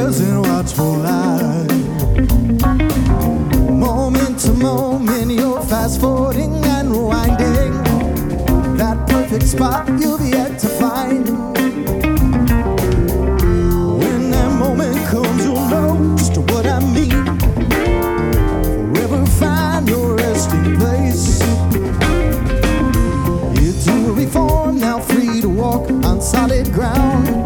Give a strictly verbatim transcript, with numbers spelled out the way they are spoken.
hours in watchful eye. Moment to moment, you're fast forwarding and rewinding. That perfect spot you've yet to find. When that moment comes, you'll know just what I mean. Forever find your resting place. It's a reform, now free to walk on solid ground.